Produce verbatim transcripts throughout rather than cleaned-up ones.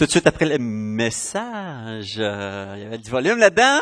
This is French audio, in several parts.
Tout de suite après le message, euh, il y avait du volume là-dedans.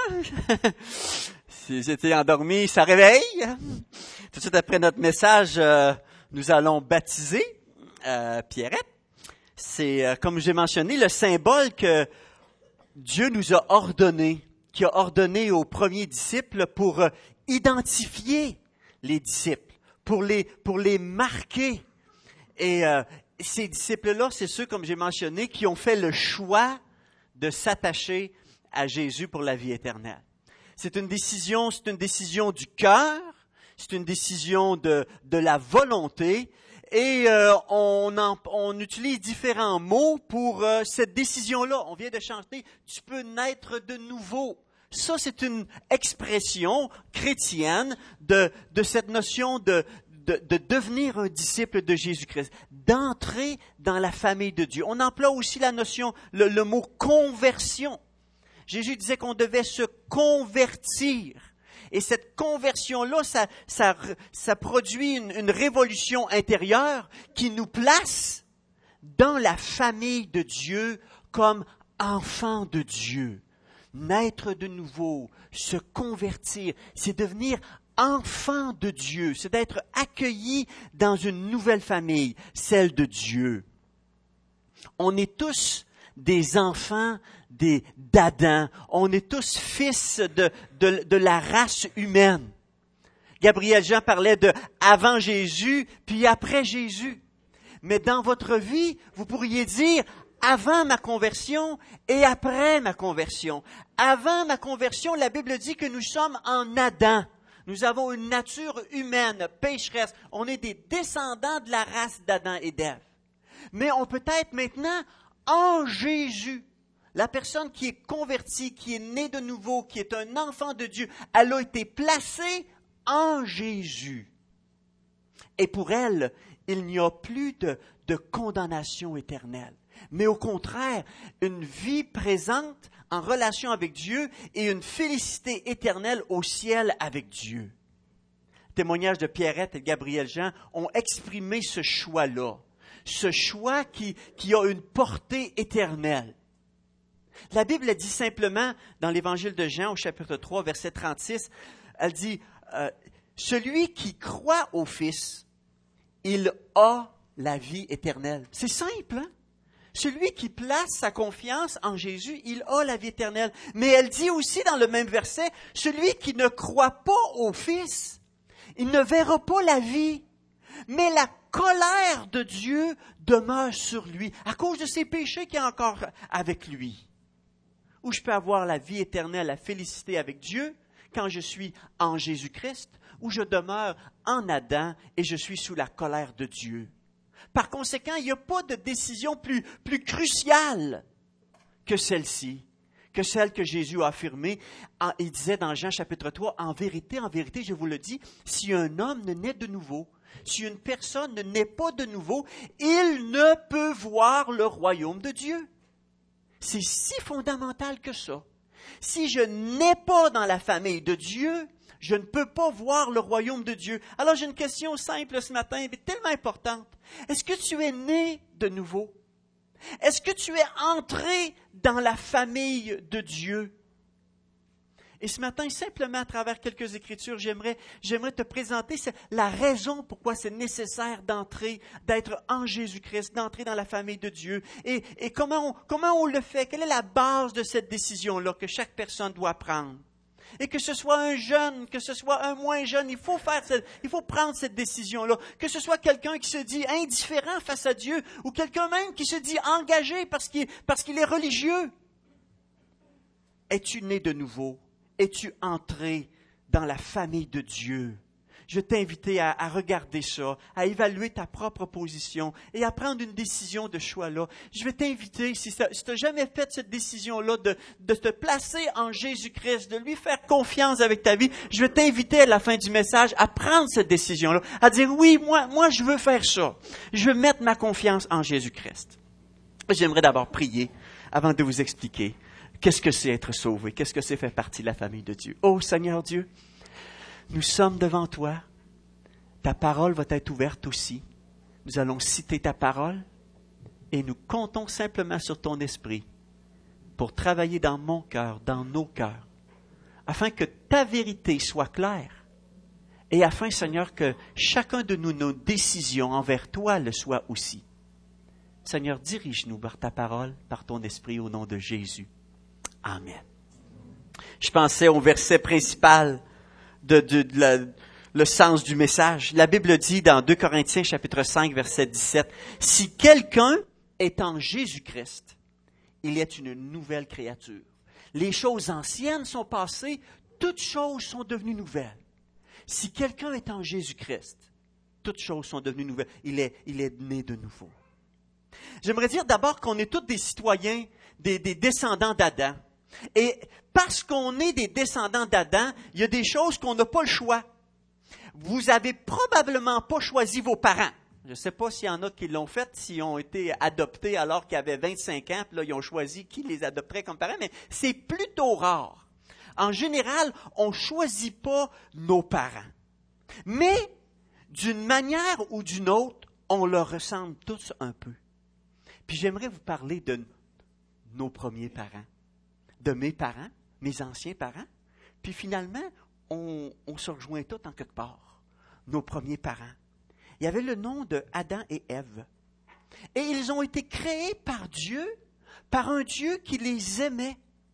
Si j'étais endormi, ça réveille. Tout de suite après notre message, euh, nous allons baptiser euh, Pierrette. C'est, euh, comme j'ai mentionné, le symbole que Dieu nous a ordonné, qui a ordonné aux premiers disciples pour euh, identifier les disciples, pour les, pour les marquer. Et euh, ces disciples-là, c'est ceux, comme j'ai mentionné, qui ont fait le choix de s'attacher à Jésus pour la vie éternelle. C'est une décision, c'est une décision du cœur, c'est une décision de, de la volonté, et euh, on, en, on utilise différents mots pour euh, cette décision-là. On vient de chanter « Tu peux naître de nouveau ». Ça, c'est une expression chrétienne de, de cette notion de, de, de devenir un disciple de Jésus-Christ, d'entrer dans la famille de Dieu. On emploie aussi la notion, le, le mot « conversion ». Jésus disait qu'on devait se convertir. Et cette conversion-là, ça, ça, ça produit une, une révolution intérieure qui nous place dans la famille de Dieu comme enfants de Dieu. Naître de nouveau, se convertir, c'est devenir enfant de Dieu, c'est d'être accueilli dans une nouvelle famille, celle de Dieu. On est tous des enfants des, d'Adam. On est tous fils de, de, de la race humaine. Gabriel Jean parlait de avant Jésus, puis après Jésus. Mais dans votre vie, vous pourriez dire avant ma conversion et après ma conversion. Avant ma conversion, la Bible dit que nous sommes en Adam. Nous avons une nature humaine, pécheresse. On est des descendants de la race d'Adam et d'Ève. Mais on peut être maintenant en Jésus. La personne qui est convertie, qui est née de nouveau, qui est un enfant de Dieu, elle a été placée en Jésus. Et pour elle, il n'y a plus de, de condamnation éternelle, mais au contraire, une vie présente en relation avec Dieu et une félicité éternelle au ciel avec Dieu. Le témoignage de Pierrette et de Gabriel Jean ont exprimé ce choix-là, ce choix qui, qui a une portée éternelle. La Bible dit simplement, dans l'Évangile de Jean, au chapitre trois, verset trente-six, elle dit, euh, « Celui qui croit au Fils, il a la vie éternelle. » C'est simple, hein? Celui qui place sa confiance en Jésus, il a la vie éternelle. Mais elle dit aussi dans le même verset, « Celui qui ne croit pas au Fils, il ne verra pas la vie, mais la colère de Dieu demeure sur lui, à cause de ses péchés qu'il y a encore avec lui. » Où je peux avoir la vie éternelle, la félicité avec Dieu, quand je suis en Jésus-Christ, où je demeure en Adam et je suis sous la colère de Dieu. Par conséquent, il n'y a pas de décision plus, plus cruciale que celle-ci, que celle que Jésus a affirmée. Il disait dans Jean chapitre trois, « En vérité, en vérité, je vous le dis, si un homme ne naît de nouveau, si une personne ne naît pas de nouveau, il ne peut voir le royaume de Dieu. » C'est si fondamental que ça. Si je n'ai pas dans la famille de Dieu, je ne peux pas voir le royaume de Dieu. Alors j'ai une question simple ce matin, mais tellement importante. Est-ce que tu es né de nouveau? Est-ce que tu es entré dans la famille de Dieu? Et ce matin, simplement à travers quelques écritures, j'aimerais, j'aimerais te présenter la raison pourquoi c'est nécessaire d'entrer, d'être en Jésus-Christ, d'entrer dans la famille de Dieu. Et, et comment, on, comment on le fait? Quelle est la base de cette décision-là que chaque personne doit prendre? Et que ce soit un jeune, que ce soit un moins jeune, il faut faire cette, il faut prendre cette décision-là. Que ce soit quelqu'un qui se dit indifférent face à Dieu, ou quelqu'un même qui se dit engagé parce qu'il, parce qu'il est religieux. Es-tu né de nouveau? Es-tu entré dans la famille de Dieu? Je vais t'inviter à, à regarder ça, à évaluer ta propre position et à prendre une décision de choix-là. Je vais t'inviter, si, ça, si tu n'as jamais fait cette décision-là, de, de te placer en Jésus-Christ, de lui faire confiance avec ta vie, je vais t'inviter à la fin du message à prendre cette décision-là, à dire oui, moi, moi je veux faire ça. Je veux mettre ma confiance en Jésus-Christ. J'aimerais d'abord prier avant de vous expliquer qu'est-ce que c'est être sauvé? Qu'est-ce que c'est faire partie de la famille de Dieu? Oh Seigneur Dieu, nous sommes devant toi. Ta parole va être ouverte aussi. Nous allons citer ta parole. Et nous comptons simplement sur ton esprit pour travailler dans mon cœur, dans nos cœurs, afin que ta vérité soit claire et afin, Seigneur, que chacun de nous, nos décisions envers toi le soit aussi. Seigneur, dirige-nous par ta parole, par ton esprit, au nom de Jésus. Amen. Je pensais au verset principal de, de, de la, le sens du message. La Bible dit dans deux Corinthiens chapitre cinq, verset dix-sept, « Si quelqu'un est en Jésus-Christ, il est une nouvelle créature. Les choses anciennes sont passées, toutes choses sont devenues nouvelles. Si quelqu'un est en Jésus-Christ, toutes choses sont devenues nouvelles. Il est, il est né de nouveau. » J'aimerais dire d'abord qu'on est tous des citoyens, des, des descendants d'Adam. Et parce qu'on est des descendants d'Adam, il y a des choses qu'on n'a pas le choix. Vous avez probablement pas choisi vos parents. Je ne sais pas s'il y en a qui l'ont fait, s'ils ont été adoptés alors qu'ils avaient vingt-cinq ans, puis là, ils ont choisi qui les adopterait comme parents, mais c'est plutôt rare. En général, on ne choisit pas nos parents. Mais, d'une manière ou d'une autre, on leur ressemble tous un peu. Puis j'aimerais vous parler de nos premiers parents, de mes parents, mes anciens parents. Puis finalement, on, on se rejoint tous en quelque part, nos premiers parents. Il y avait le nom de Adam et Ève. Et ils ont été créés par Dieu, par un Dieu qui les aimait.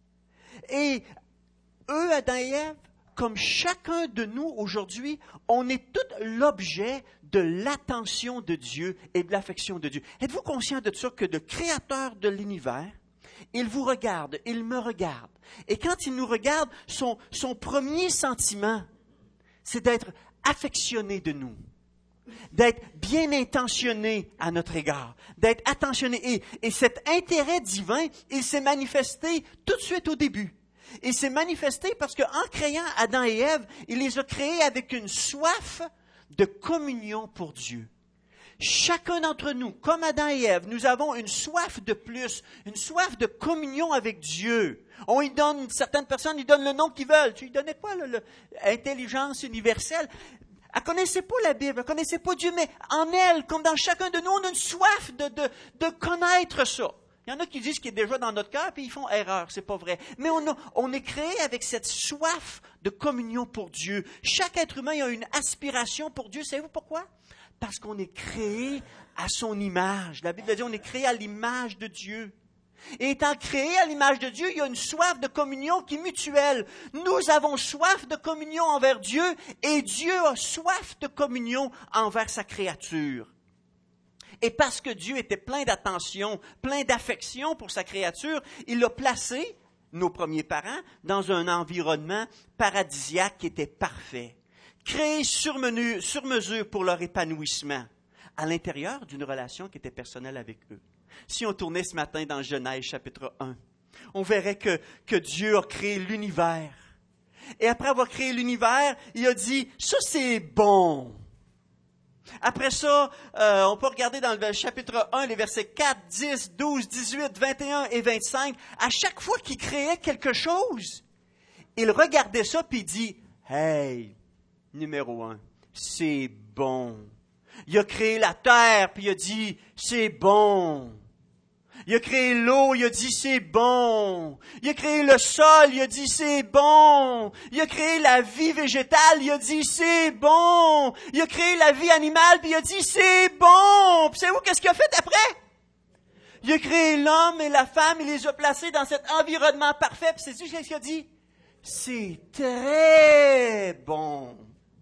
Et eux, Adam et Ève, comme chacun de nous aujourd'hui, on est tout l'objet de l'attention de Dieu et de l'affection de Dieu. Êtes-vous conscient de ça, que le Créateur de l'univers, il vous regarde, il me regarde. Et quand il nous regarde, son, son premier sentiment, c'est d'être affectionné de nous, d'être bien intentionné à notre égard, d'être attentionné. Et, et cet intérêt divin, il s'est manifesté tout de suite au début. Il s'est manifesté parce qu'en créant Adam et Ève, il les a créés avec une soif de communion pour Dieu. Chacun d'entre nous, comme Adam et Ève, nous avons une soif de plus, une soif de communion avec Dieu. On y donne, certaines personnes, ils donnent le nom qu'ils veulent. Tu lui donnais quoi, l'intelligence universelle? Elle ne connaissait pas la Bible, elle ne connaissait pas Dieu, mais en elle, comme dans chacun de nous, on a une soif de, de, de connaître ça. Il y en a qui disent qu'il est déjà dans notre cœur, puis ils font erreur, c'est pas vrai. Mais on, a, on est créé avec cette soif de communion pour Dieu. Chaque être humain a une aspiration pour Dieu. Savez-vous pourquoi? Parce qu'on est créé à son image. La Bible dit qu'on est créé à l'image de Dieu. Et étant créé à l'image de Dieu, il y a une soif de communion qui est mutuelle. Nous avons soif de communion envers Dieu et Dieu a soif de communion envers sa créature. Et parce que Dieu était plein d'attention, plein d'affection pour sa créature, il a placé nos premiers parents dans un environnement paradisiaque qui était parfait, créé sur, menu, sur mesure pour leur épanouissement, à l'intérieur d'une relation qui était personnelle avec eux. Si on tournait ce matin dans Genèse chapitre un, on verrait que, que Dieu a créé l'univers. Et après avoir créé l'univers, il a dit, ça c'est bon. Après ça, euh, on peut regarder dans le chapitre un, les versets quatre, dix, douze, dix-huit, vingt et un et vingt-cinq. À chaque fois qu'il créait quelque chose, il regardait ça puis il dit, « Hey, numéro un, c'est bon. » Il a créé la terre puis il a dit, « C'est bon. » Il a créé l'eau, il a dit c'est bon. Il a créé le sol, il a dit c'est bon. Il a créé la vie végétale, il a dit c'est bon. Il a créé la vie animale, puis il a dit c'est bon. Puis savez-vous qu'est-ce qu'il a fait après? Il a créé l'homme et la femme, il les a placés dans cet environnement parfait. Puis c'est-tu ce qu'il a dit? C'est très bon.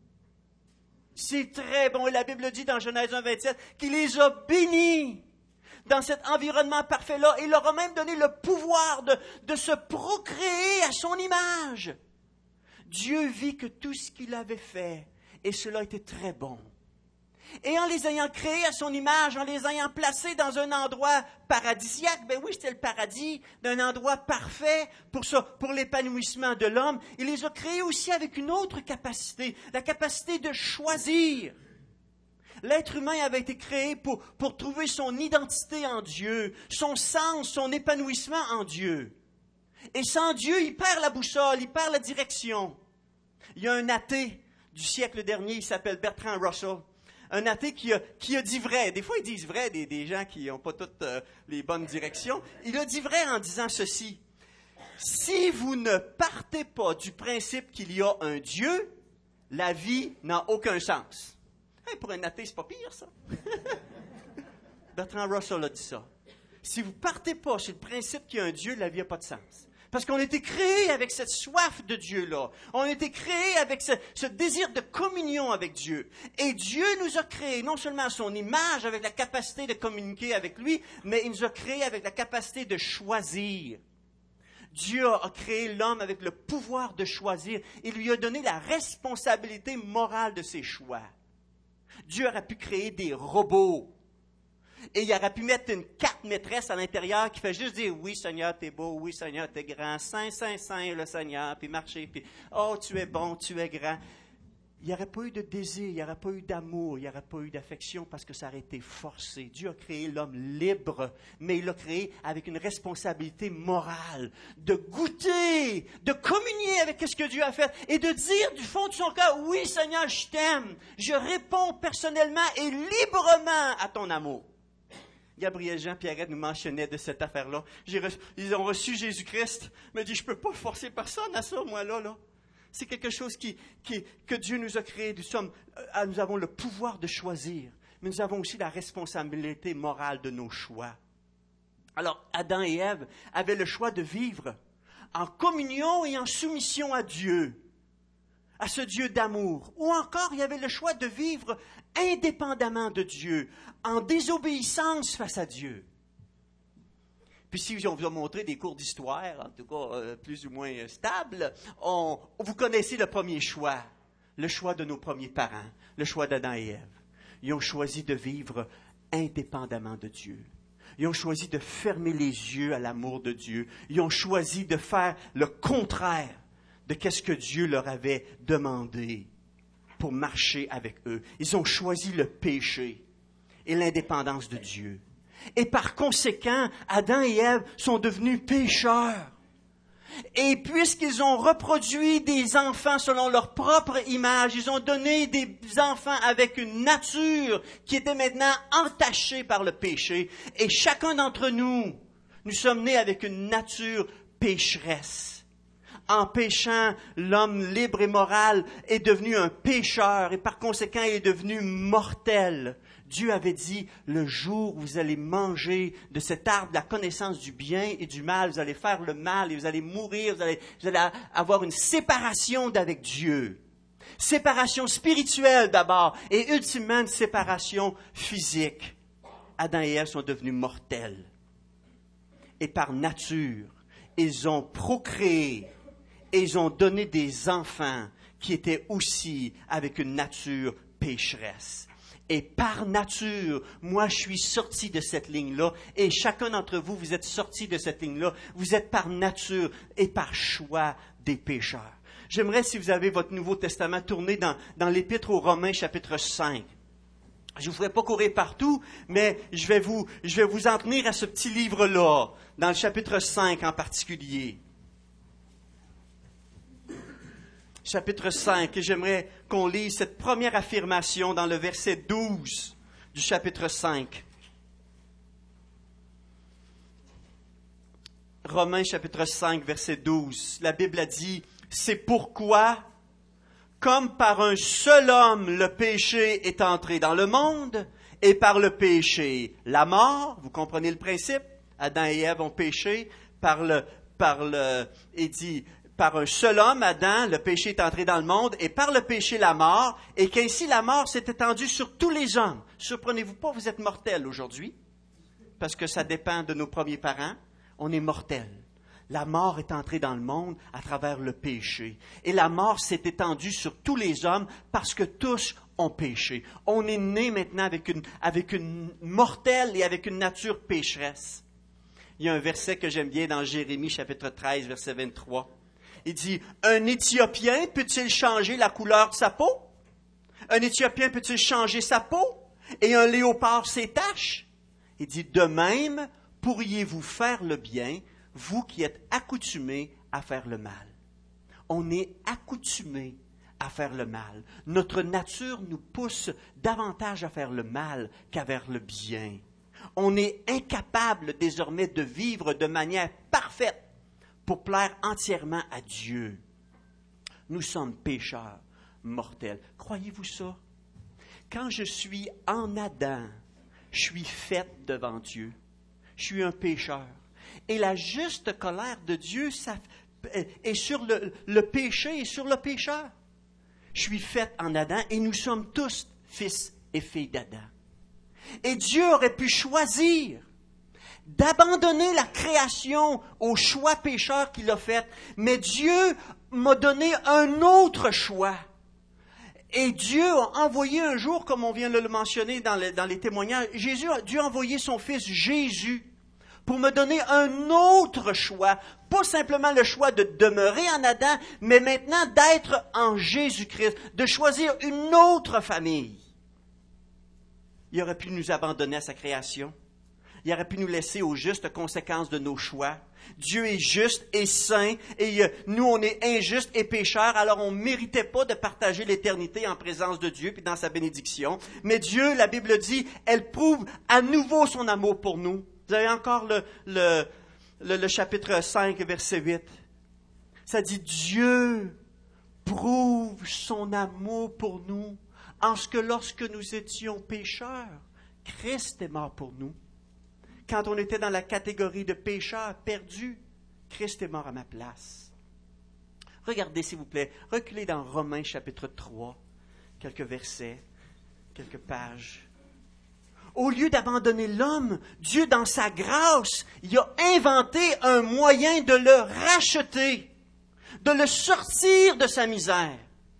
C'est très bon. Et la Bible dit dans Genèse un, vingt-sept qu'il les a bénis dans cet environnement parfait-là. Il leur a même donné le pouvoir de, de se procréer à son image. Dieu vit que tout ce qu'il avait fait, et cela était très bon. Et en les ayant créés à son image, en les ayant placés dans un endroit paradisiaque, ben oui, c'était le paradis, d'un endroit parfait pour ça, pour l'épanouissement de l'homme, il les a créés aussi avec une autre capacité, la capacité de choisir. L'être humain avait été créé pour, pour trouver son identité en Dieu, son sens, son épanouissement en Dieu. Et sans Dieu, il perd la boussole, il perd la direction. Il y a un athée du siècle dernier, il s'appelle Bertrand Russell. Un athée qui a, qui a dit vrai. Des fois, ils disent vrai, des, des gens qui n'ont pas toutes euh, les bonnes directions. Il a dit vrai en disant ceci. Si vous ne partez pas du principe qu'il y a un Dieu, la vie n'a aucun sens. Hey, pour un athée, c'est pas pire, ça. Bertrand Russell a dit ça. Si vous ne partez pas sur le principe qu'il y a un Dieu, la vie n'a pas de sens. Parce qu'on a été créé avec cette soif de Dieu-là. On a été créé avec ce, ce désir de communion avec Dieu. Et Dieu nous a créés non seulement à son image, avec la capacité de communiquer avec lui, mais il nous a créés avec la capacité de choisir. Dieu a créé l'homme avec le pouvoir de choisir. Il lui a donné la responsabilité morale de ses choix. Dieu aurait pu créer des robots. Et il aurait pu mettre une carte maîtresse à l'intérieur qui fait juste dire « Oui, Seigneur, t'es beau. Oui, Seigneur, t'es grand. Saint, Saint, Saint, le Seigneur. » Puis marcher, puis « Oh, tu es bon, tu es grand. » Il n'y aurait pas eu de désir, il n'y aurait pas eu d'amour, il n'y aurait pas eu d'affection parce que ça aurait été forcé. Dieu a créé l'homme libre, mais il l'a créé avec une responsabilité morale de goûter, de communier avec ce que Dieu a fait et de dire du fond de son cœur « Oui, Seigneur, je t'aime. Je réponds personnellement et librement à ton amour. » Gabriel Jean Pierrette nous mentionnait de cette affaire-là. J'ai reçu, ils ont reçu Jésus-Christ, mais dit, je ne peux pas forcer personne à ça, moi, là, là. C'est quelque chose qui, qui, que Dieu nous a créé. Nous, sommes, euh, nous avons le pouvoir de choisir, mais nous avons aussi la responsabilité morale de nos choix. Alors, Adam et Ève avaient le choix de vivre en communion et en soumission à Dieu, à ce Dieu d'amour. Ou encore, il y avait le choix de vivre indépendamment de Dieu, en désobéissance face à Dieu. Puis si on vous a montré des cours d'histoire, en tout cas euh, plus ou moins euh, stables, on, vous connaissez le premier choix, le choix de nos premiers parents, le choix d'Adam et Ève. Ils ont choisi de vivre indépendamment de Dieu. Ils ont choisi de fermer les yeux à l'amour de Dieu. Ils ont choisi de faire le contraire de ce que Dieu leur avait demandé pour marcher avec eux. Ils ont choisi le péché et l'indépendance de Dieu. Et par conséquent, Adam et Ève sont devenus pécheurs. Et puisqu'ils ont reproduit des enfants selon leur propre image, ils ont donné des enfants avec une nature qui était maintenant entachée par le péché. Et chacun d'entre nous, nous sommes nés avec une nature pécheresse. En péchant, l'homme libre et moral est devenu un pécheur et par conséquent, il est devenu mortel. Dieu avait dit, le jour où vous allez manger de cet arbre de la connaissance du bien et du mal, vous allez faire le mal et vous allez mourir, vous allez, vous allez avoir une séparation d'avec Dieu. Séparation spirituelle d'abord et ultimement une séparation physique. Adam et Ève sont devenus mortels. Et par nature, ils ont procréé et ils ont donné des enfants qui étaient aussi avec une nature pécheresse. Et par nature, moi, je suis sorti de cette ligne-là. Et chacun d'entre vous, vous êtes sortis de cette ligne-là. Vous êtes par nature et par choix des pécheurs. J'aimerais, si vous avez votre Nouveau Testament, tourner dans, dans l'Épître aux Romains, chapitre cinq. Je ne vous ferai pas courir partout, mais je vais vous, je vais vous en tenir à ce petit livre-là, dans le chapitre cinq en particulier. Chapitre cinq, et j'aimerais qu'on lise cette première affirmation dans le verset douze du chapitre cinq. Romains chapitre cinq, verset douze. La Bible a dit, « C'est pourquoi, comme par un seul homme le péché est entré dans le monde, et par le péché la mort, vous comprenez le principe? Adam et Ève ont péché, par le, par le, et dit, par un seul homme, Adam, le péché est entré dans le monde, et par le péché, la mort, et qu'ainsi la mort s'est étendue sur tous les hommes. Surprenez-vous pas, vous êtes mortels aujourd'hui, parce que ça dépend de nos premiers parents. On est mortels. La mort est entrée dans le monde à travers le péché. Et la mort s'est étendue sur tous les hommes parce que tous ont péché. On est né maintenant avec une, avec une mortelle et avec une nature pécheresse. Il y a un verset que j'aime bien dans Jérémie, chapitre treize, verset vingt-trois. Il dit, « Un Éthiopien peut-il changer la couleur de sa peau? Un Éthiopien peut-il changer sa peau? Et un léopard ses taches? » Il dit, « De même, pourriez-vous faire le bien, vous qui êtes accoutumés à faire le mal. » On est accoutumés à faire le mal. Notre nature nous pousse davantage à faire le mal qu'à faire le bien. On est incapable désormais de vivre de manière parfaite pour plaire entièrement à Dieu. Nous sommes pécheurs mortels. Croyez-vous ça? Quand je suis en Adam, je suis faite devant Dieu. Je suis un pécheur. Et la juste colère de Dieu ça, est sur le, le péché et sur le pécheur. Je suis faite en Adam et nous sommes tous fils et filles d'Adam. Et Dieu aurait pu choisir d'abandonner la création au choix pécheur qu'il a fait, mais Dieu m'a donné un autre choix. Et Dieu a envoyé un jour, comme on vient de le mentionner dans, le, dans les témoignages, Jésus, Dieu a envoyé son Fils Jésus pour me donner un autre choix, pas simplement le choix de demeurer en Adam, mais maintenant d'être en Jésus-Christ, de choisir une autre famille. Il aurait pu nous abandonner à sa création. Il aurait pu nous laisser aux justes conséquences de nos choix. Dieu est juste et saint, et nous, on est injustes et pécheurs, alors on ne méritait pas de partager l'éternité en présence de Dieu, puis dans sa bénédiction. Mais Dieu, la Bible dit, elle prouve à nouveau son amour pour nous. Vous avez encore le, le, le, le chapitre cinq, verset huit. Ça dit, Dieu prouve son amour pour nous, en ce que lorsque nous étions pécheurs, Christ est mort pour nous. Quand on était dans la catégorie de pécheurs perdus, Christ est mort à ma place. Regardez, s'il vous plaît, reculez dans Romains chapitre trois, quelques versets, quelques pages. Au lieu d'abandonner l'homme, Dieu, dans sa grâce, il a inventé un moyen de le racheter, de le sortir de sa misère.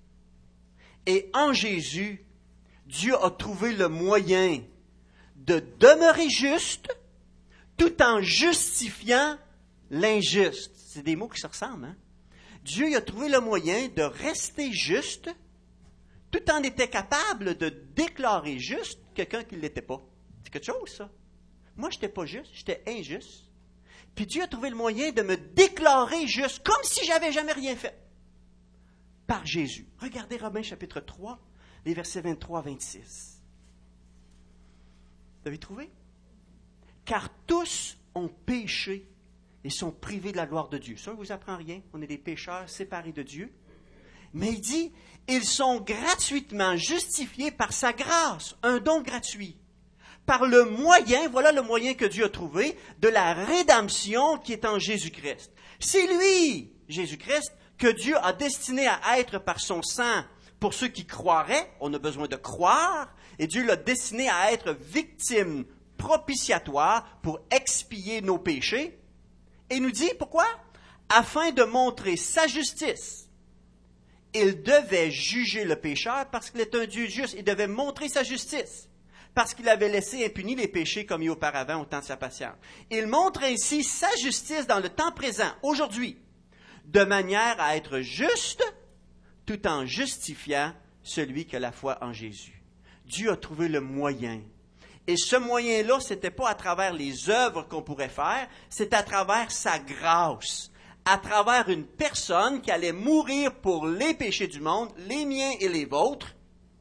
Et en Jésus, Dieu a trouvé le moyen de demeurer juste, tout en justifiant l'injuste. C'est des mots qui se ressemblent, hein? Dieu a trouvé le moyen de rester juste, tout en étant capable de déclarer juste quelqu'un qui ne l'était pas. C'est quelque chose, ça. Moi, je n'étais pas juste, j'étais injuste. Puis Dieu a trouvé le moyen de me déclarer juste, comme si j'avais jamais rien fait, par Jésus. Regardez Romains chapitre trois, les versets vingt-trois à vingt-six. Vous avez trouvé? Car tous ont péché et sont privés de la gloire de Dieu. Ça ne vous apprend rien. On est des pécheurs séparés de Dieu. Mais il dit, ils sont gratuitement justifiés par sa grâce, un don gratuit. Par le moyen, voilà le moyen que Dieu a trouvé, de la rédemption qui est en Jésus-Christ. C'est lui, Jésus-Christ, que Dieu a destiné à être par son sang pour ceux qui croiraient. On a besoin de croire. Et Dieu l'a destiné à être victime propitiatoire pour expier nos péchés. Et il nous dit, pourquoi? Afin de montrer sa justice. Il devait juger le pécheur parce qu'il est un Dieu juste. Il devait montrer sa justice parce qu'il avait laissé impunis les péchés commis auparavant au temps de sa patience. Il montre ainsi sa justice dans le temps présent, aujourd'hui, de manière à être juste tout en justifiant celui qui a la foi en Jésus. Dieu a trouvé le moyen. Et ce moyen-là, ce n'était pas à travers les œuvres qu'on pourrait faire, c'est à travers sa grâce, à travers une personne qui allait mourir pour les péchés du monde, les miens et les vôtres,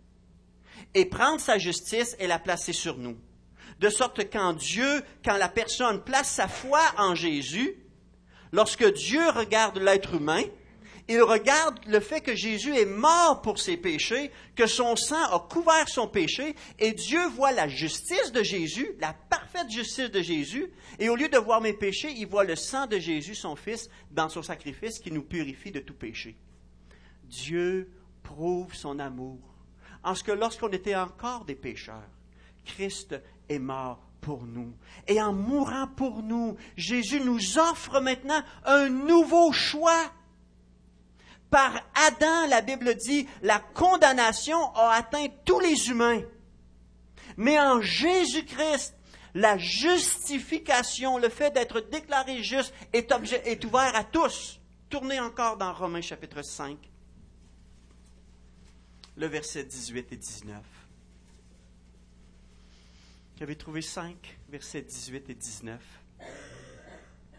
et prendre sa justice et la placer sur nous. De sorte que quand Dieu, quand la personne place sa foi en Jésus, lorsque Dieu regarde l'être humain, il regarde le fait que Jésus est mort pour ses péchés, que son sang a couvert son péché, et Dieu voit la justice de Jésus, la parfaite justice de Jésus, et au lieu de voir mes péchés, il voit le sang de Jésus, son Fils, dans son sacrifice qui nous purifie de tout péché. Dieu prouve son amour, en ce que lorsqu'on était encore des pécheurs, Christ est mort pour nous. Et en mourant pour nous, Jésus nous offre maintenant un nouveau choix. Par Adam, la Bible dit, la condamnation a atteint tous les humains. Mais en Jésus-Christ, la justification, le fait d'être déclaré juste, est, objet, est ouvert à tous. Tournez encore dans Romains chapitre cinq, le verset dix-huit et dix-neuf. Vous avez trouvé cinq, versets dix-huit et dix-neuf.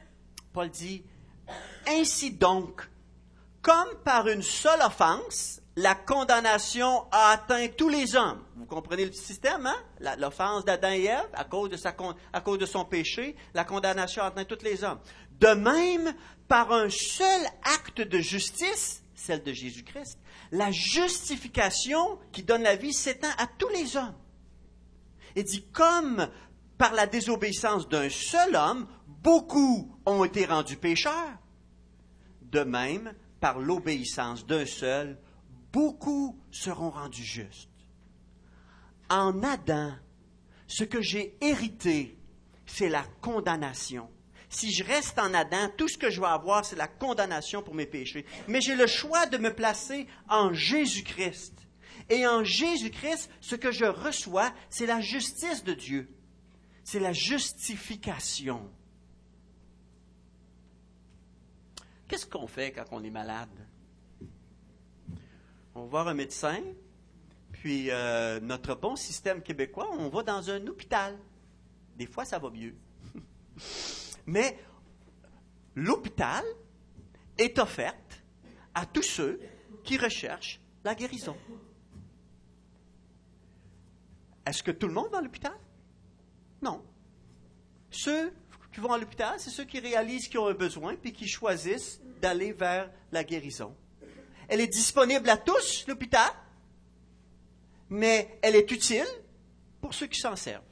Paul dit, « Ainsi donc, comme par une seule offense, la condamnation a atteint tous les hommes. Vous comprenez le système, hein? La, l'offense d'Adam et Ève, à cause de sa, à cause de son péché, la condamnation a atteint tous les hommes. De même, par un seul acte de justice, celle de Jésus-Christ, la justification qui donne la vie s'étend à tous les hommes. Il dit, comme par la désobéissance d'un seul homme, beaucoup ont été rendus pécheurs, de même, par l'obéissance d'un seul, beaucoup seront rendus justes. En Adam, ce que j'ai hérité, c'est la condamnation. Si je reste en Adam, tout ce que je vais avoir, c'est la condamnation pour mes péchés. Mais j'ai le choix de me placer en Jésus-Christ. Et en Jésus-Christ, ce que je reçois, c'est la justice de Dieu. C'est la justification. Qu'est-ce qu'on fait quand on est malade? On va voir un médecin, puis euh, notre bon système québécois, on va dans un hôpital. Des fois, ça va mieux. Mais l'hôpital est offerte à tous ceux qui recherchent la guérison. Est-ce que tout le monde va à l'hôpital? Non. Ceux qui vont à l'hôpital, c'est ceux qui réalisent qu'ils ont un besoin puis qui choisissent d'aller vers la guérison. Elle est disponible à tous, l'hôpital, mais elle est utile pour ceux qui s'en servent.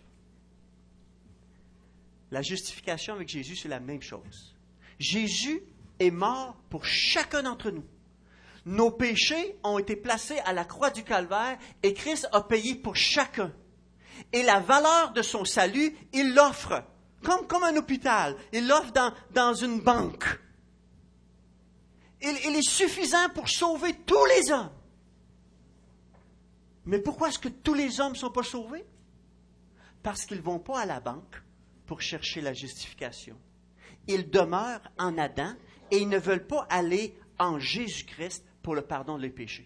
La justification avec Jésus, c'est la même chose. Jésus est mort pour chacun d'entre nous. Nos péchés ont été placés à la croix du Calvaire et Christ a payé pour chacun. Et la valeur de son salut, il l'offre, comme, comme un hôpital, il l'offre dans, dans une banque. Il, il est suffisant pour sauver tous les hommes. Mais pourquoi est-ce que tous les hommes ne sont pas sauvés? Parce qu'ils ne vont pas à la banque pour chercher la justification. Ils demeurent en Adam et ils ne veulent pas aller en Jésus-Christ pour le pardon de leurs péchés.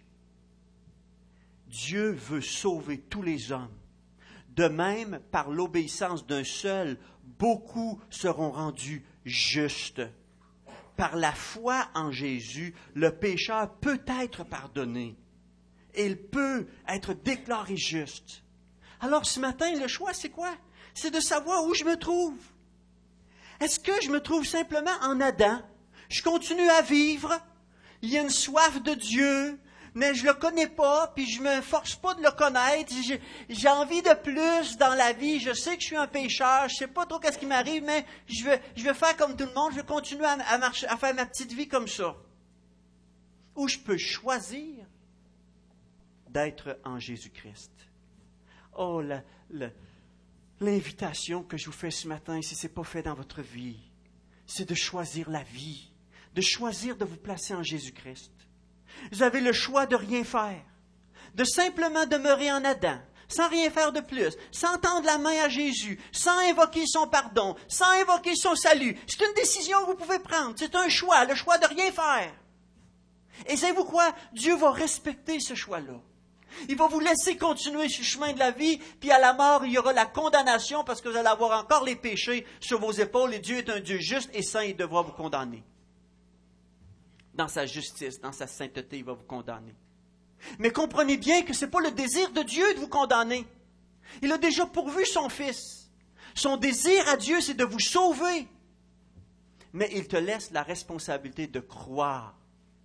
Dieu veut sauver tous les hommes. De même, par l'obéissance d'un seul, beaucoup seront rendus justes. Par la foi en Jésus, le pécheur peut être pardonné. Et il peut être déclaré juste. Alors ce matin, le choix, c'est quoi? C'est de savoir où je me trouve. Est-ce que je me trouve simplement en Adam? Je continue à vivre. Il y a une soif de Dieu, mais je ne le connais pas, puis je ne me force pas de le connaître. J'ai, j'ai envie de plus dans la vie. Je sais que je suis un pécheur. Je ne sais pas trop qu'est-ce qui m'arrive, mais je vais, je vais faire comme tout le monde. Je vais continuer à, à, marcher, à faire ma petite vie comme ça. Ou je peux choisir d'être en Jésus-Christ. Oh, la, la, l'invitation que je vous fais ce matin, si ce n'est pas fait dans votre vie, c'est de choisir la vie, de choisir de vous placer en Jésus-Christ. Vous avez le choix de rien faire, de simplement demeurer en Adam, sans rien faire de plus, sans tendre la main à Jésus, sans invoquer son pardon, sans invoquer son salut. C'est une décision que vous pouvez prendre, c'est un choix, le choix de rien faire. Et savez-vous quoi? Dieu va respecter ce choix-là. Il va vous laisser continuer sur le chemin de la vie, puis à la mort, il y aura la condamnation parce que vous allez avoir encore les péchés sur vos épaules et Dieu est un Dieu juste et saint, il devra vous condamner. Dans sa justice, dans sa sainteté, il va vous condamner. Mais comprenez bien que ce n'est pas le désir de Dieu de vous condamner. Il a déjà pourvu son Fils. Son désir à Dieu, c'est de vous sauver. Mais il te laisse la responsabilité de croire.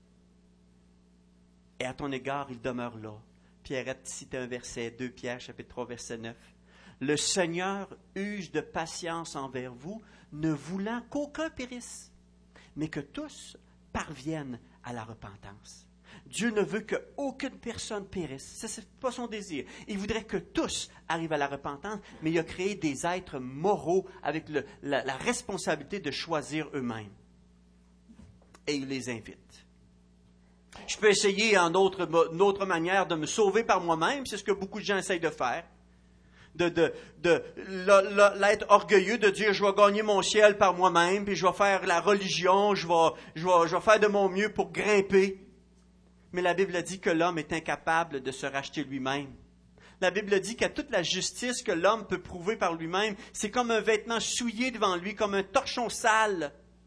Et à ton égard, il demeure là. Pierrette cite un verset, deux Pierre, chapitre trois, verset neuf. Le Seigneur use de patience envers vous, ne voulant qu'aucun périsse, mais que tous parviennent à la repentance. Dieu ne veut qu'aucune personne périsse. Ce n'est pas son désir. Il voudrait que tous arrivent à la repentance, mais il a créé des êtres moraux avec le, la, la responsabilité de choisir eux-mêmes. Et il les invite. Je peux essayer en autre, une autre manière de me sauver par moi-même, c'est ce que beaucoup de gens essayent de faire. De, de, de, de l'être orgueilleux, de dire je vais gagner mon ciel par moi-même, puis je vais faire la religion, je vais, je vais, je vais faire de mon mieux pour grimper. Mais la Bible dit que l'homme est incapable de se racheter lui-même. La Bible dit qu'à toute la justice que l'homme peut prouver par lui-même, c'est comme un vêtement souillé devant lui, comme un torchon sale.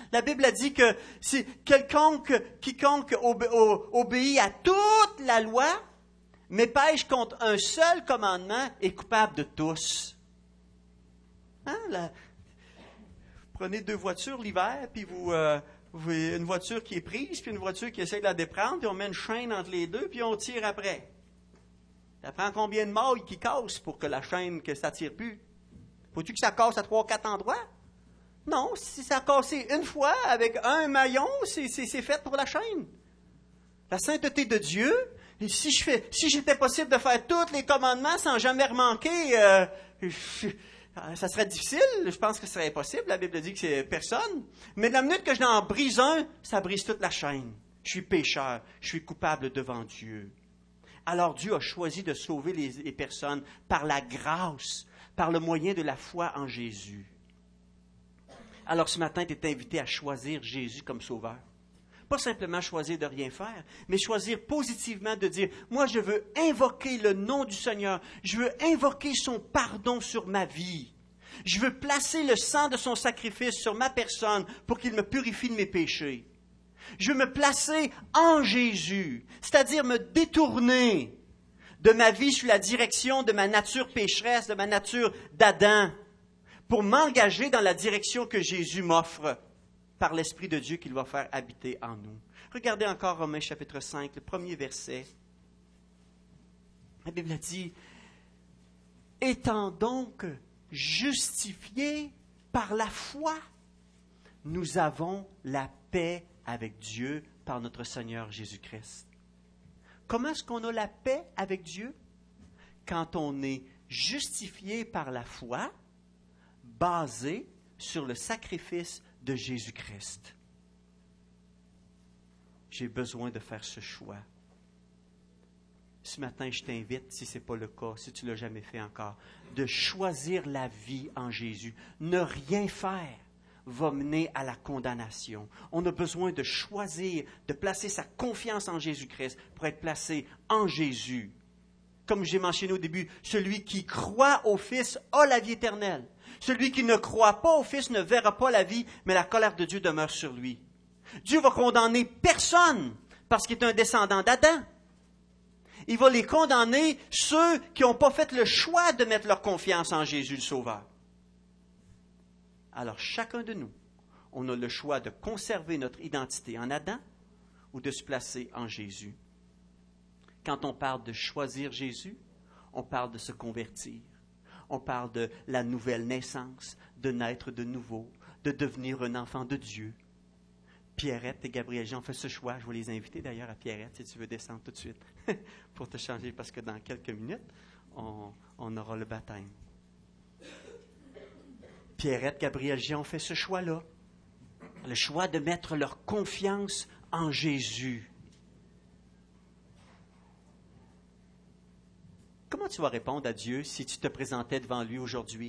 La Bible a dit que si quelconque, quiconque obé, obéit à toute la loi, mais pêche contre un seul commandement, est coupable de tous. Hein, la, vous prenez deux voitures l'hiver, puis vous, euh, vous une voiture qui est prise, puis une voiture qui essaie de la déprendre, puis on met une chaîne entre les deux, puis on tire après. Ça prend combien de mailles qui cassent pour que la chaîne, que ça ne tire plus? Faut-tu que ça casse à trois, quatre endroits? Non, si ça a cassé une fois avec un maillon, c'est, c'est, c'est fait pour la chaîne. La sainteté de Dieu, et si je fais, si j'étais possible de faire tous les commandements sans jamais remanquer, euh, je, ça serait difficile. Je pense que ce serait impossible. La Bible dit que c'est personne. Mais de la minute que je n'en brise un, ça brise toute la chaîne. Je suis pécheur. Je suis coupable devant Dieu. Alors Dieu a choisi de sauver les, les personnes par la grâce, par le moyen de la foi en Jésus. Alors ce matin, tu es invité à choisir Jésus comme sauveur. Pas simplement choisir de rien faire, mais choisir positivement de dire, moi je veux invoquer le nom du Seigneur, je veux invoquer son pardon sur ma vie. Je veux placer le sang de son sacrifice sur ma personne pour qu'il me purifie de mes péchés. Je veux me placer en Jésus, c'est-à-dire me détourner de ma vie sous la direction de ma nature pécheresse, de ma nature d'Adam, pour m'engager dans la direction que Jésus m'offre par l'Esprit de Dieu qu'il va faire habiter en nous. Regardez encore Romains chapitre cinq, le premier verset. La Bible a dit, « Étant donc justifiés par la foi, nous avons la paix avec Dieu par notre Seigneur Jésus-Christ. » Comment est-ce qu'on a la paix avec Dieu? Quand on est justifié par la foi, basé sur le sacrifice de Jésus-Christ. J'ai besoin de faire ce choix. Ce matin, je t'invite, si ce n'est pas le cas, si tu ne l'as jamais fait encore, de choisir la vie en Jésus. Ne rien faire va mener à la condamnation. On a besoin de choisir, de placer sa confiance en Jésus-Christ pour être placé en Jésus. Comme j'ai mentionné au début, celui qui croit au Fils a la vie éternelle. Celui qui ne croit pas au Fils ne verra pas la vie, mais la colère de Dieu demeure sur lui. Dieu va condamner personne parce qu'il est un descendant d'Adam. Il va les condamner ceux qui n'ont pas fait le choix de mettre leur confiance en Jésus le Sauveur. Alors chacun de nous, on a le choix de conserver notre identité en Adam ou de se placer en Jésus. Quand on parle de choisir Jésus, on parle de se convertir. On parle de la nouvelle naissance, de naître de nouveau, de devenir un enfant de Dieu. Pierrette et Gabriel Jean ont fait ce choix. Je vais les inviter d'ailleurs à Pierrette, si tu veux descendre tout de suite, pour te changer, parce que dans quelques minutes, on, on aura le baptême. Pierrette, Gabriel Jean ont fait ce choix-là. Le choix de mettre leur confiance en Jésus. Comment tu vas répondre à Dieu si tu te présentais devant lui aujourd'hui?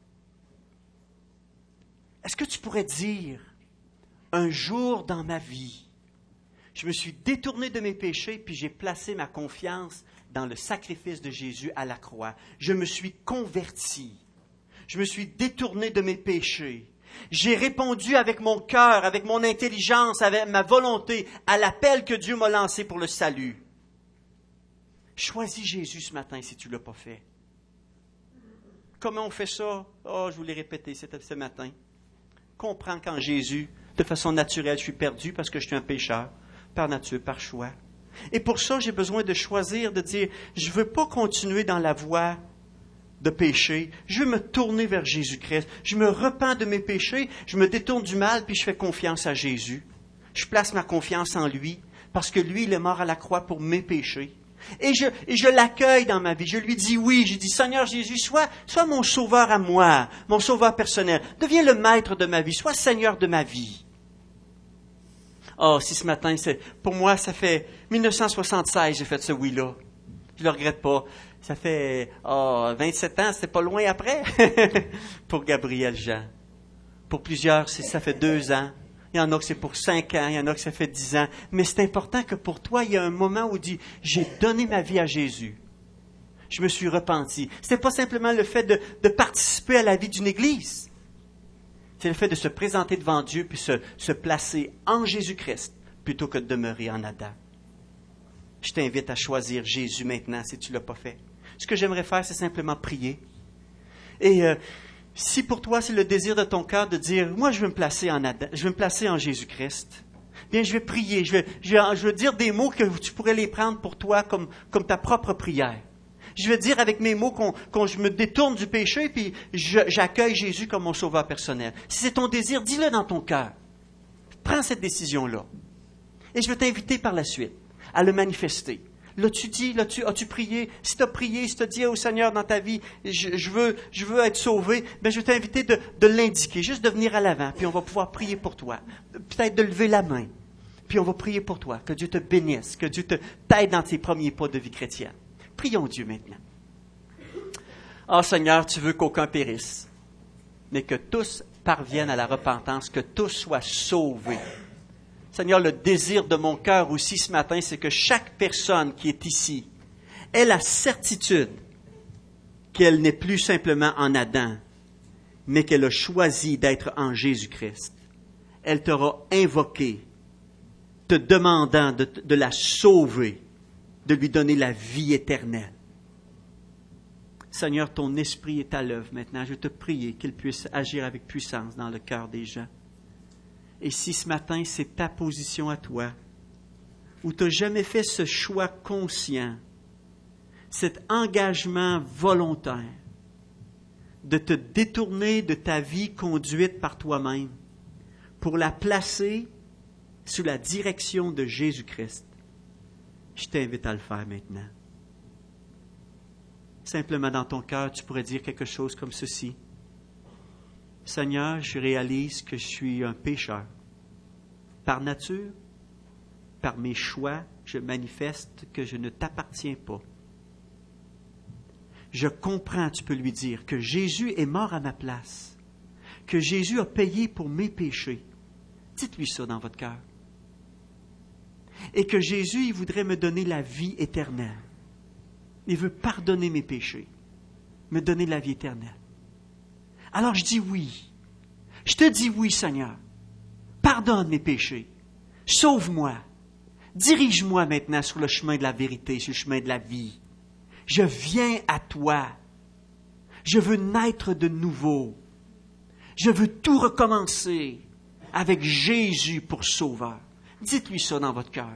Est-ce que tu pourrais dire, un jour dans ma vie, je me suis détourné de mes péchés puis j'ai placé ma confiance dans le sacrifice de Jésus à la croix. Je me suis converti. Je me suis détourné de mes péchés. J'ai répondu avec mon cœur, avec mon intelligence, avec ma volonté à l'appel que Dieu m'a lancé pour le salut. Choisis Jésus ce matin si tu ne l'as pas fait. Comment on fait ça? Oh, je vous l'ai répété ce matin. Comprends qu'en Jésus, de façon naturelle, je suis perdu parce que je suis un pécheur, par nature, par choix. Et pour ça, j'ai besoin de choisir, de dire, je ne veux pas continuer dans la voie de péché. Je veux me tourner vers Jésus-Christ. Je me repens de mes péchés, je me détourne du mal, puis je fais confiance à Jésus. Je place ma confiance en lui, parce que lui, il est mort à la croix pour mes péchés. Et je, et je l'accueille dans ma vie. Je lui dis oui. Je dis, Seigneur Jésus, sois, sois mon sauveur à moi, mon sauveur personnel. Deviens le maître de ma vie. Sois Seigneur de ma vie. Oh, si ce matin, c'est, pour moi, ça fait dix-neuf cent soixante-seize, j'ai fait ce oui-là. Je ne le regrette pas. Ça fait oh, vingt-sept ans, c'est pas loin après pour Gabriel Jean. Pour plusieurs, c'est, ça fait deux ans. Il y en a que c'est pour cinq ans, il y en a que ça fait dix ans. Mais c'est important que pour toi, il y a un moment où tu dis, j'ai donné ma vie à Jésus. Je me suis repenti. Ce n'est pas simplement le fait de, de participer à la vie d'une église. C'est le fait de se présenter devant Dieu puis se, se placer en Jésus-Christ plutôt que de demeurer en Adam. Je t'invite à choisir Jésus maintenant si tu ne l'as pas fait. Ce que j'aimerais faire, c'est simplement prier. Et euh, si pour toi, c'est le désir de ton cœur de dire, moi, je veux me placer en Adam, je veux me placer en Jésus-Christ, bien, je vais prier, je vais, je vais, je vais dire des mots que tu pourrais les prendre pour toi comme, comme ta propre prière. Je vais dire avec mes mots qu'on, qu'on je me détourne du péché, puis je, j'accueille Jésus comme mon sauveur personnel. Si c'est ton désir, dis-le dans ton cœur. Prends cette décision-là. Et je vais t'inviter par la suite à le manifester. L'as-tu dit? L'as-tu, as-tu prié? Si tu as prié, si tu as dit au Seigneur dans ta vie, je, je, veux, je veux être sauvé, bien, je vais t'inviter de, de l'indiquer, juste de venir à l'avant, puis on va pouvoir prier pour toi. Peut-être de lever la main, puis on va prier pour toi. Que Dieu te bénisse, que Dieu te, t'aide dans tes premiers pas de vie chrétienne. Prions Dieu maintenant. Oh Seigneur, tu veux qu'aucun périsse, mais que tous parviennent à la repentance, que tous soient sauvés. Seigneur, le désir de mon cœur aussi ce matin, c'est que chaque personne qui est ici ait la certitude qu'elle n'est plus simplement en Adam, mais qu'elle a choisi d'être en Jésus-Christ. Elle t'aura invoqué, te demandant de, de la sauver, de lui donner la vie éternelle. Seigneur, ton esprit est à l'œuvre maintenant. Je te prie qu'il puisse agir avec puissance dans le cœur des gens. Et si ce matin, c'est ta position à toi, où tu n'as jamais fait ce choix conscient, cet engagement volontaire de te détourner de ta vie conduite par toi-même pour la placer sous la direction de Jésus-Christ, je t'invite à le faire maintenant. Simplement dans ton cœur, tu pourrais dire quelque chose comme ceci. Seigneur, je réalise que je suis un pécheur. Par nature, par mes choix, je manifeste que je ne t'appartiens pas. Je comprends, tu peux lui dire, que Jésus est mort à ma place, que Jésus a payé pour mes péchés. Dites-lui ça dans votre cœur. Et que Jésus, il voudrait me donner la vie éternelle. Il veut pardonner mes péchés, me donner la vie éternelle. Alors je dis oui. Je te dis oui, Seigneur. Pardonne mes péchés. Sauve-moi. Dirige-moi maintenant sur le chemin de la vérité, sur le chemin de la vie. Je viens à toi. Je veux naître de nouveau. Je veux tout recommencer avec Jésus pour sauveur. Dites-lui ça dans votre cœur.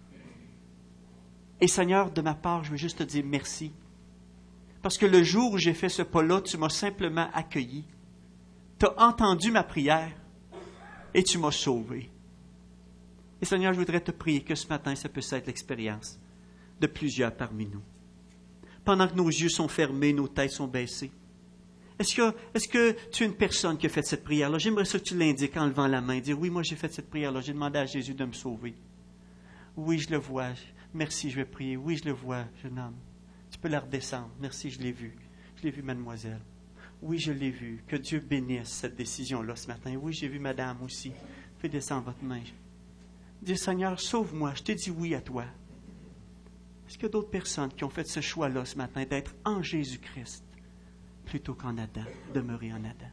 Et Seigneur, de ma part, je veux juste te dire merci. Parce que le jour où j'ai fait ce pas-là, tu m'as simplement accueilli. Tu as entendu ma prière et tu m'as sauvé. Et Seigneur, je voudrais te prier que ce matin, ça puisse être l'expérience de plusieurs parmi nous. Pendant que nos yeux sont fermés, nos têtes sont baissées. Est-ce que, est-ce que tu es une personne qui a fait cette prière-là? J'aimerais ça que tu l'indiques en levant la main. Dire, oui, moi j'ai fait cette prière-là. J'ai demandé à Jésus de me sauver. Oui, je le vois. Merci, je vais prier. Oui, je le vois, jeune homme. Tu peux la redescendre. Merci, je l'ai vu. Je l'ai vu, mademoiselle. Oui, je l'ai vu. Que Dieu bénisse cette décision-là ce matin. Oui, j'ai vu madame aussi. Faites descendre votre main. Dis, Seigneur, sauve-moi. Je te dis oui à toi. Est-ce qu'il y a d'autres personnes qui ont fait ce choix-là ce matin d'être en Jésus-Christ plutôt qu'en Adam, demeurer en Adam?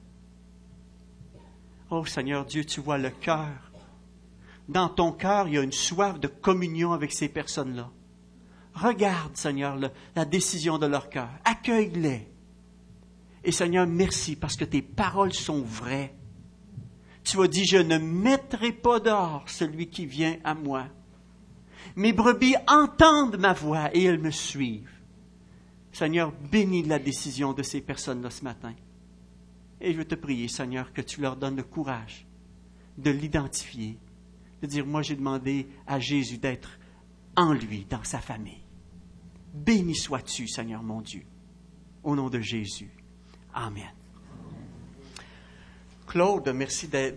Oh Seigneur Dieu, tu vois le cœur. Dans ton cœur, il y a une soif de communion avec ces personnes-là. Regarde, Seigneur, le, la décision de leur cœur. Accueille-les. Et Seigneur, merci parce que tes paroles sont vraies. Tu as dit, je ne mettrai pas dehors celui qui vient à moi. Mes brebis entendent ma voix et elles me suivent. Seigneur, bénis la décision de ces personnes-là ce matin. Et je veux te prier, Seigneur, que tu leur donnes le courage de l'identifier, de dire, moi j'ai demandé à Jésus d'être en lui, dans sa famille. Béni sois-tu, Seigneur mon Dieu, au nom de Jésus. Amen. Claude, merci d'être